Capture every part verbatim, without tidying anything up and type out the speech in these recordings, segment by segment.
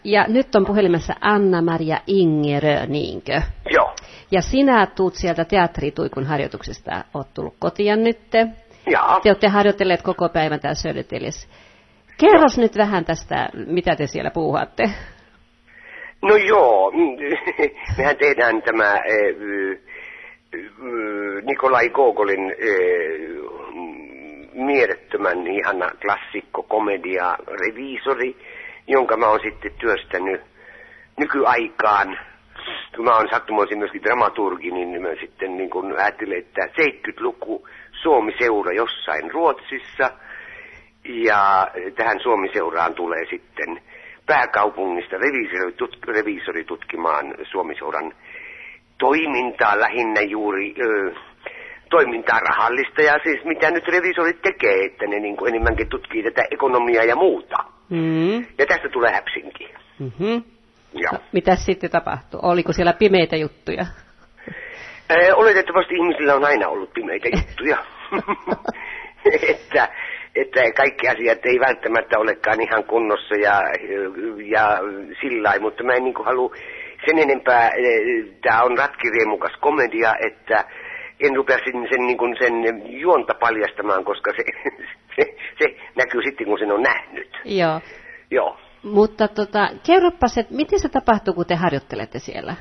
Ja nyt on puhelimessa Anna-Maria Ingerö, niinkö? Joo. Ja sinä tuut sieltä teatterituikun harjoituksesta, oot tullut kotiin nyt. Jaa. Te olette harjoitelleet koko päivän täällä Södertäljes. Kerros nyt vähän tästä, mitä te siellä puuhaatte. No joo, mehän tehdään tämä äh, Nikolai Gogolin äh, mielettömän ihana klassikko komedia Reviisori, jonka mä oon sitten työstänyt nykyaikaan. Kun mä oon sattumoisin myöskin dramaturgi, niin mä sitten niin kun ajattelin, että seitsemänkymmentäluku Suomi-seura jossain Ruotsissa. Ja tähän Suomi-seuraan tulee sitten pääkaupungista reviisori, tut, reviisori tutkimaan Suomi-seuran toimintaa, lähinnä juuri ö, toimintaa rahallista ja siis mitä nyt reviisorit tekee, että ne niin kuin enemmänkin tutkii tätä ekonomiaa ja muuta. Mm. Ja tästä tulee Häpsinki. Mm-hmm. No, mitäs sitten tapahtui? Oliko siellä pimeitä juttuja? Ö, oletettavasti ihmisillä on aina ollut pimeitä juttuja. että, että kaikki asiat ei välttämättä olekaan ihan kunnossa ja, ja sillä lailla, mutta mä en niin kuin halua sen enempää, tämä on ratkiriemukas komedia, että en rupea sen, sen, niin kuin sen juonta paljastamaan, koska se, se, se näkyy sitten, kun sen on nähnyt. Joo. Joo. Mutta tota, kerropas, että miten se tapahtuu, kun te harjoittelette siellä?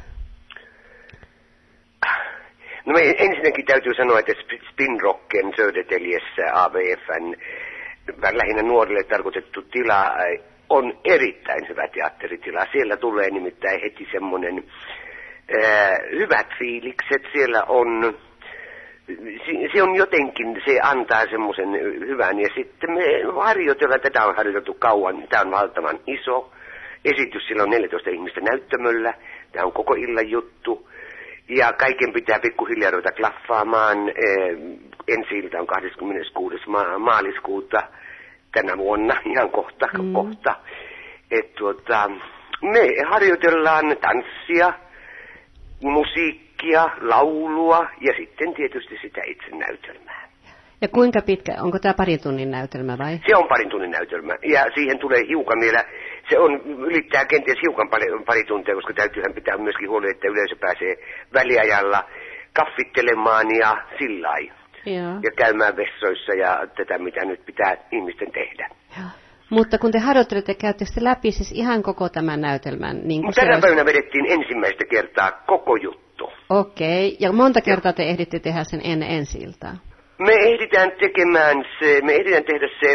No me ensinnäkin täytyy sanoa, että Spinrocken Södertäljessä A V F:n lähinnä nuorille tarkoitettu tila on erittäin hyvä teatteritila. Siellä tulee nimittäin heti semmoinen äh, hyvät fiilikset. Siellä on, se, se on jotenkin, se antaa semmoisen hyvän. Ja sitten me harjoitellaan, tätä on harjoiteltu kauan, tämä on valtavan iso esitys. Siellä on neljätoista ihmistä näyttämöllä, tämä on koko illan juttu. Ja kaiken pitää pikkuhiljaa ruveta klaffaamaan. Ensi ilta on kahdeskymmeneskuudes Ma- maaliskuuta tänä vuonna, ihan kohta, mm. kohta. Et tuota, me harjoitellaan tanssia, musiikkia, laulua ja sitten tietysti sitä itse näytelmää. Ja kuinka pitkä, onko tämä parin tunnin näytelmä vai? Se on parin tunnin näytelmä ja siihen tulee hiukan vielä, se on, ylittää kenties hiukan pari, pari tuntia, koska täytyyhän pitää myöskin huoli, että yleisö pääsee väliajalla kaffittelemaan ja sillä lailla. Ja käymään vessoissa ja tätä, mitä nyt pitää ihmisten tehdä. Ja. Mutta kun te harjoittelette, käyttekö te läpi siis ihan koko tämän näytelmän? Niin tänä olisi... päivänä vedettiin ensimmäistä kertaa koko juttu. Okei, okay. Ja monta kertaa te ehditte tehdä sen ennen ensi-iltaa? Me ehditään tekemään se, me ehditään tehdä se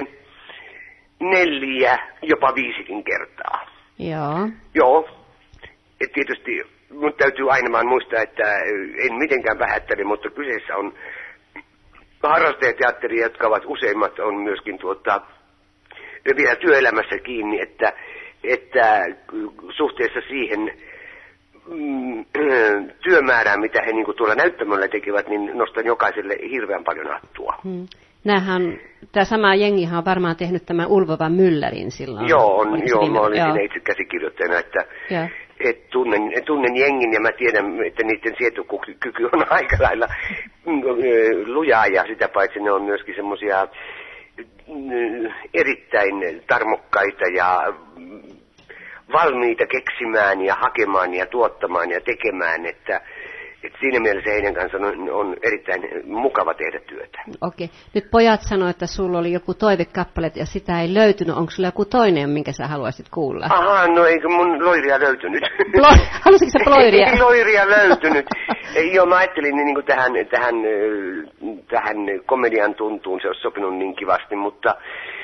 neljä, jopa viisikin kertaa. Joo. Joo. Et tietysti mun täytyy aina vaan muistaa, että en mitenkään vähättele, mutta kyseessä on harrastajateatteri, jotka ovat useimmat on myöskin tuota, vielä työelämässä kiinni, että, että suhteessa siihen mm, työmäärään, mitä he niin kuin tuolla näyttämöllä tekevät, niin nostan jokaiselle hirveän paljon hattua. Hmm. Nämähän, tämä sama jengihan on varmaan tehnyt tämän Ulvovan Myllärin silloin. Joo, on, joo mä olin siinä itse käsikirjoittajana, että ja. Et tunnen, tunnen jengin ja mä tiedän, että niiden sietokyky on aika lailla lujaa ja sitä paitsi ne on myöskin semmoisia erittäin tarmokkaita ja valmiita keksimään ja hakemaan ja tuottamaan ja tekemään, että, että siinä mielessä heidän kanssa on, on erittäin mukava tehdä työtä. Okei. Nyt pojat sanoi, että sulla oli joku toivekappale ja sitä ei löytynyt. Onko sulla joku toinen, minkä sä haluaisit kuulla? Ahaa, no eikö mun loiria löytynyt? Plo- Halusitko sä ploiria? Ei loiria löytynyt. Joo, mä ajattelin niin kuin tähän, tähän, tähän komedian tuntuun, se olisi sopinut niin kivasti, mutta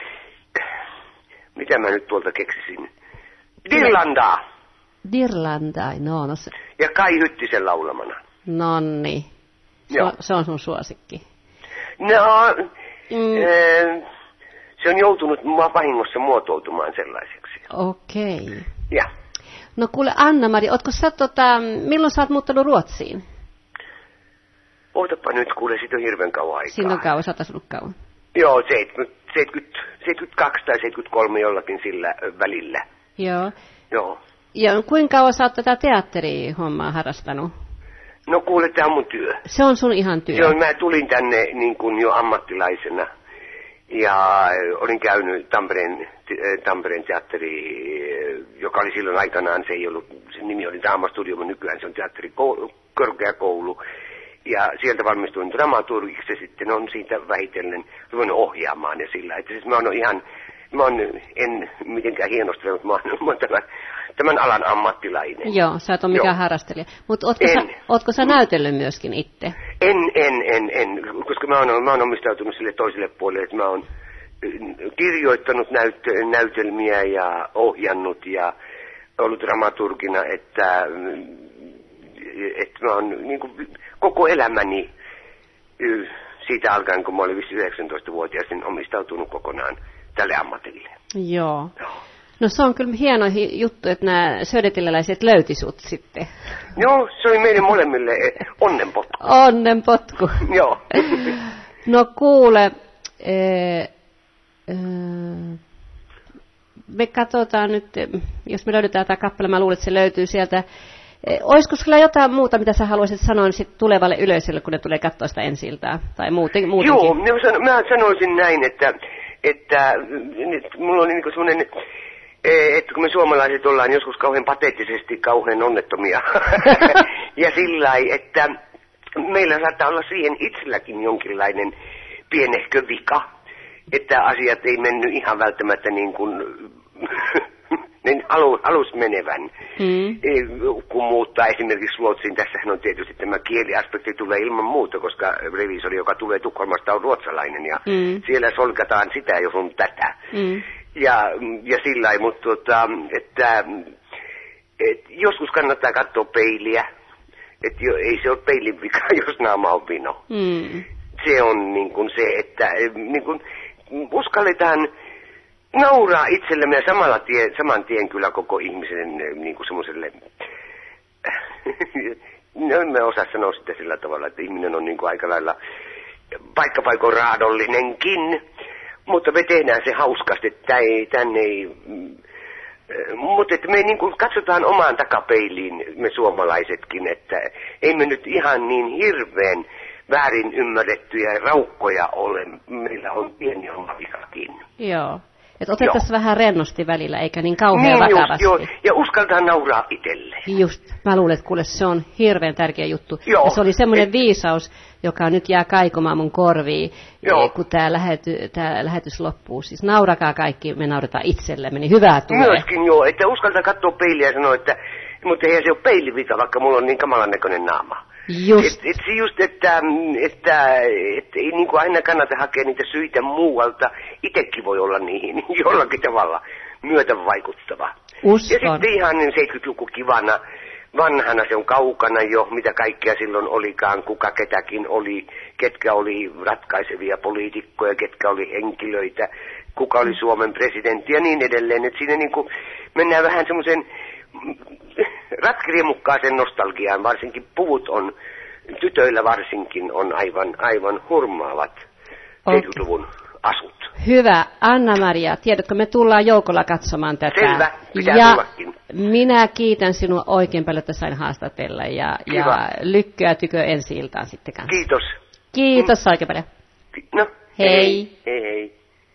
mitä mä nyt tuolta keksisin? Dirlandaa. Dirlandaa, no, no se... Ja Kai Hyttisen laulamana. Nonni. Se, on, se on sun suosikki. No, mm. äh, se on joutunut mua vahingossa muotoutumaan sellaiseksi. Okei. Okay. Ja. No kuule Anna-Mari, ootko sä tota, milloin sä oot muuttanut Ruotsiin? Ootapa nyt, kuule, siitä on hirveän kauan aikaa. Siinä on kauan, sä oot asunut kauan. Joo, seitsemänkymmentä, seitsemänkymmentäkaksi tai seitsemänkymmentäkolme jollakin sillä välillä. Joo. Joo. Ja kuinka kauan sä oot tätä teatterihommaa harrastanut? No kuule, tää on mun työ. Se on sun ihan työ? Joo, mä tulin tänne niin kuin jo ammattilaisena. Ja olin käynyt Tampereen, Tampereen teatteri, joka oli silloin aikanaan, se ei ollut, sen nimi oli Draamastudio, mutta nykyään se on teatterikorkeakoulu. Ja sieltä valmistuin dramaturgiksi ja sitten on siitä vähitellen ruvennut ohjaamaan ja sillä. Että siis mä oon ihan, mä oon, en mitenkään hienostele, mutta mä oon, mä oon tämän, tämän alan ammattilainen. Joo, sä et ole mikään harrastelija. Mutta ootko, sä, ootko sä näytellyt myöskin itse? En, en, en, en, koska mä oon, mä oon omistautunut sille toiselle puolelle, että mä oon kirjoittanut näyt, näytelmiä ja ohjannut ja ollut dramaturgina, että, että mä oon niin kuin, koko elämäni siitä alkaen, kun mä olin yhdeksäntoistavuotias, niin omistautunut kokonaan tälle ammatille. Joo. No se on kyllä hieno juttu, että nämä södertilläläiset löyti sut sitten. Joo, se oli meidän molemmille onnenpotku. Onnenpotku. Joo. No kuule, ee, ee, me katsotaan nyt, jos me löydetään tämä kappale, mä luulen, että se löytyy sieltä. Olisiko sulla jotain muuta, mitä sä haluaisit sanoa sit tulevalle yleisölle, kun ne tulee katsoa sitä ensi-iltaa? Tai muuten, muutenkin? Joo, mä sanoisin näin, että, että nyt mulla on niin kuin semmoinen, että kun me suomalaiset ollaan joskus kauhean pateettisesti kauhean onnettomia. Ja sillä lailla, että meillä saattaa olla siihen itselläkin jonkinlainen pienehkö vika, että asiat ei mennyt ihan välttämättä niin kuin niin alu, alus menevän, mm. kun muuttaa esimerkiksi Ruotsiin. Tässähän on tietysti tämä kieliaspekti tulee ilman muuta, koska reviisori, joka tulee Tukholmasta, on ruotsalainen ja mm. siellä solkataan sitä, jos on tätä. Mm. Ja, ja sillä lailla, mutta tota, että et joskus kannattaa katsoa peiliä, että jo, ei se ole peilin vika, jos naama on vino. Mm. Se on niin kuin se, että niin kuin uskalletaan nauraa itsellemme ja samalla tie, saman tien kyllä koko ihmisen niin kuin semmoiselle, no en mä osaa sanoa sitä sillä tavalla, että ihminen on niin kuin aika lailla paikkapaikoin raadollinenkin, mutta me tehdään se hauskasti, että ei, tänne ei, mutta että me niin kuin katsotaan omaan takapeiliin, me suomalaisetkin, että ei me nyt ihan niin hirveän väärin ymmärrettyjä raukkoja ole, meillä on pieni oma vikakin. Joo. Että otettaisiin vähän rennosti välillä, eikä niin kauhean niin vakavasti. Just, joo. Ja uskaltaa nauraa itselleen. Just. Mä luulen, että kuule, se on hirveän tärkeä juttu. Joo. Ja se oli semmoinen Et... viisaus, joka nyt jää kaikomaan mun korviin, joo. kun tämä lähety, lähetys loppuu. Siis naurakaa kaikki, me naurataan itsellemme, niin hyvää tulee. Myöskin joo, että uskaltaa katsoa peiliä ja sanoa, että mutta eihän se ole peilivika, vaikka mulla on niin kamalan näköinen naama. Just. Et, et just, että, että, että ei niin kuin aina kannata hakea niitä syitä muualta. Itsekin voi olla niihin jollakin tavalla myötä vaikuttava. Uskon. Ja sitten ihan seitsemänkymmentäluku kivana, vanhana se on kaukana jo, mitä kaikkea silloin olikaan, kuka ketäkin oli, ketkä oli ratkaisevia poliitikkoja, ketkä oli henkilöitä, kuka oli Suomen presidentti ja niin edelleen. Että siinä niin kuin mennään vähän semmoisen ratkiriemukkaaseen nostalgiaan, varsinkin puvut on, tytöillä varsinkin on aivan, aivan hurmaavat seitsemänkymmentäluvun asut. Hyvä. Anna-Maria, tiedätkö, me tullaan joukolla katsomaan tätä. Selvä, pitää ja tullakin. Minä kiitän sinua oikein paljon, että sain haastatella ja, ja lykkyä tykö ensi iltaan sitten kanssa. Kiitos. Kiitos mm. oikein paljon. No, hei. Hei hei.